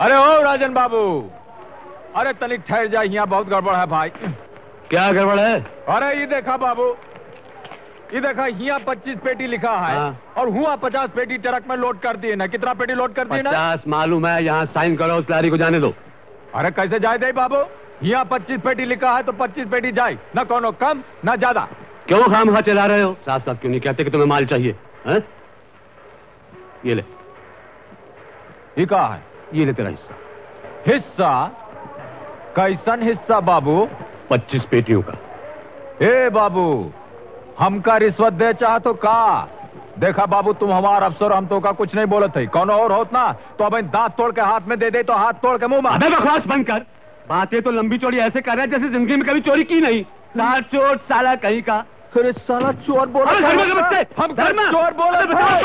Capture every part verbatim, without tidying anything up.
अरे ओ राजन बाबू, अरे तनिक ठहर जा, यहाँ बहुत गड़बड़ है भाई। क्या गड़बड़ है? अरे ये देखा बाबू, ये देखा, यहाँ पच्चीस पेटी लिखा है। हाँ। और हुआ पचास पेटी ट्रक में लोड कर दिए ना। कितना पेटी लोड कर दिए ना? पचास मालूम है, यहाँ साइन करो, उस लारी को जाने दो। अरे कैसे जाए दे बाबू, यहाँ पच्चीस पेटी लिखा है तो पच्चीस पेटी जाए, न कोनो कम न ज्यादा। क्यों खाम खा चला रहे हो? साफ साफ क्यों नहीं कहते कि तुम्हें माल चाहिए? है? ये ले। ये कहा है? ये ले तेरा हिस्सा। हिस्सा? कैसन हिस्सा बाबू? पच्चीस पेटियों का। ए बाबू, हमका रिश्वत दे चाह तो का? देखा बाबू, तुम हमारा अफसर, हम तो का कुछ नहीं बोलत है। कौन और होत ना तो अब दांत तोड़ के हाथ में दे दे तो हाथ तोड़ के मुंह में। अबे बकवास बंद कर। बातें तो लंबी चौड़ी ऐसे कर रहा है जैसे जिंदगी में कभी चोरी की नहीं। साला चोर, साला कहीं का। अरे साला चोर बोला धर्म के बच्चे, हम चोर बोला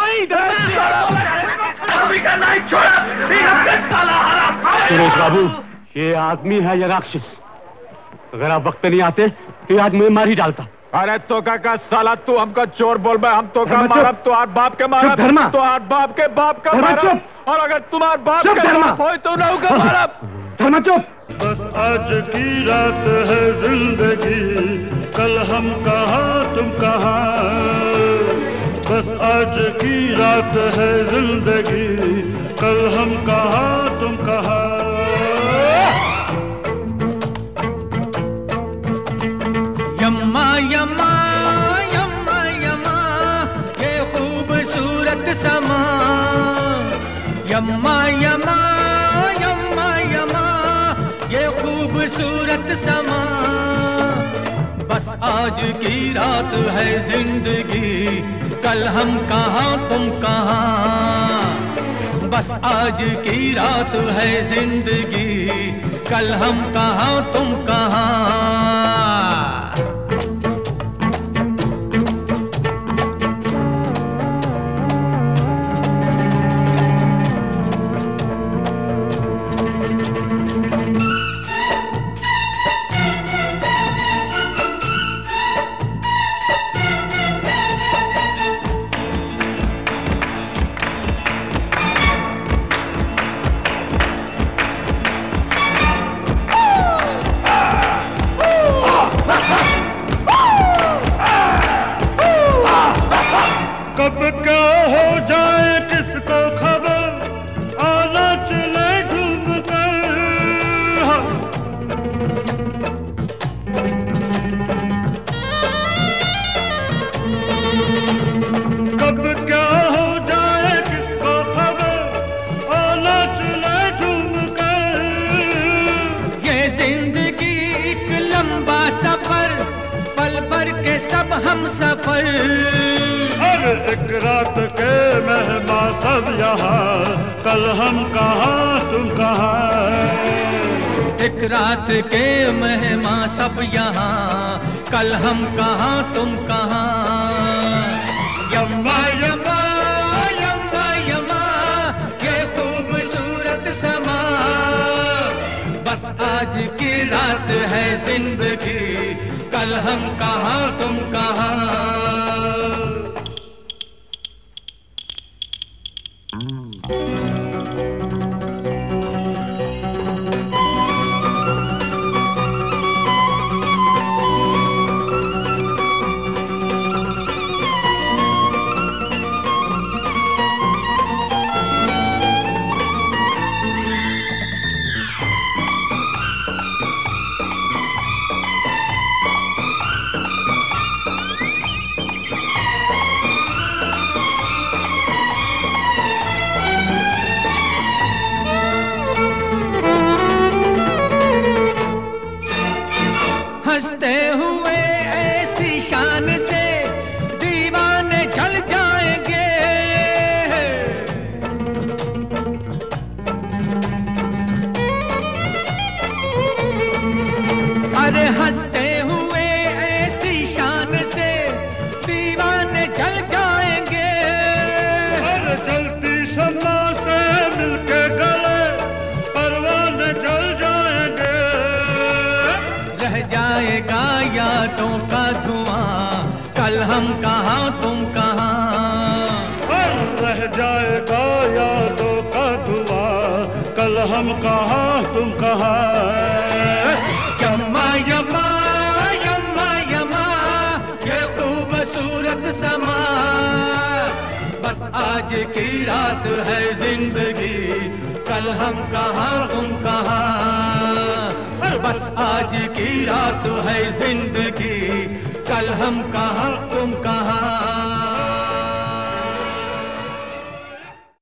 सुरेश बाबू, ये आदमी है या राक्षस? अगर आप वक्त पे नहीं आते तो आज मुझे मार ही डालता। अरे तो का साला, तू हमका चोर बोल रहा है, हम तो का मारब तो आठ बाप के मारब, तो आठ बाप के बाप का मारब, और अगर तुम्हारे बाप के बाप हो तो नौ का मारब। धर्मा चुप। बस आज की रात है जिंदगी, कल हम कहाँ तुम कहाँ। बस आज की रात है जिंदगी, कल हम कहाँ तुम कहाँ। यम्मा यम्मा यम्मा यम्मा ये खूबसूरत समा। यम्मा यम्मा यम्मा यम्मा ये खूबसूरत समा। बस आज की रात है जिंदगी, कल हम कहाँ तुम कहाँ। बस आज की रात है जिंदगी, कल हम कहाँ तुम कहाँ। कब क्या हो जाए किसको खबर, आना चले झूम कर। कब क्या हो जाए किसको खबर, आना चले झूम कर। ये जिंदगी एक लंबा सफर, पल भर के सब हम सफर। एक रात के मेहमान सब यहाँ, कल हम कहाँ तुम कहाँ। एक रात के मेहमान सब यहाँ, कल हम कहाँ तुम कहाँ। यम्मा यम्मा यम्मा यम्मा ये खूबसूरत समा। बस आज की रात है जिंदगी, कल हम कहाँ तुम कहाँ। हंसते हुए ऐसी शान से दीवाने जल जाएंगे। अरे हंसते हुए ऐसी शान से दीवाने जल जाएंगे। अरे जलती शम्मा से मिलके गले परवाने जल जाएंगे। रह जाएगा यादों का धुआं, कल हम कहाँ तुम कहाँ। रह जाएगा यादों का धुआं, कल हम हम कहाँ तुम कहाँ। यम्मा यम्मा यम्मा यम्मा ये खूबसूरत समा, बस आज की रात है जिंदगी, कल हम कहाँ तुम कहाँ। बस आज की रात है जिंदगी, कल हम कहाँ तुम